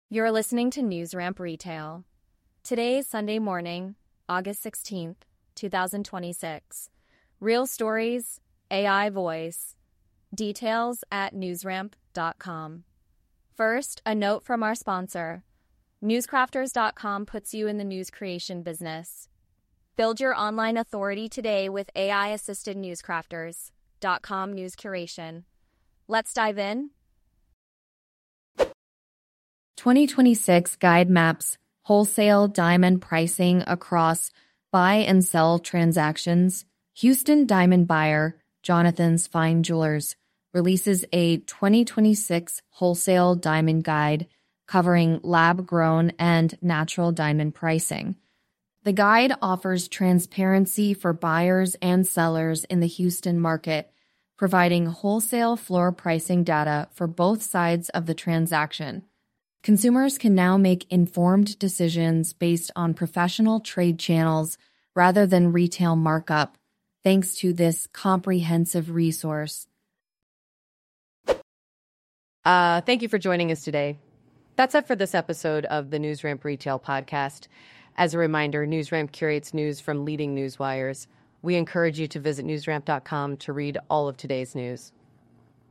You're listening to NewsRamp Retail. Today is Sunday morning, August 16th, 2026. Real stories, AI voice. Details at newsramp.com. First, a note from our sponsor. Newscrafters.com puts you in the news creation business. Build your online authority today with AI-assisted newscrafters.com news curation. Let's dive in. 2026 guide maps wholesale diamond pricing across buy and sell transactions. Houston diamond buyer Jonathan's Fine Jewelers releases a 2026 wholesale diamond guide covering lab-grown and natural diamond pricing. The guide offers transparency for buyers and sellers in the Houston market, providing wholesale floor pricing data for both sides of the transaction. Consumers can now make informed decisions based on professional trade channels rather than retail markup, thanks to this comprehensive resource. Thank you for joining us today. That's it for this episode of the NewsRamp Retail Podcast. As a reminder, NewsRamp curates news from leading news wires. We encourage you to visit newsramp.com to read all of today's news.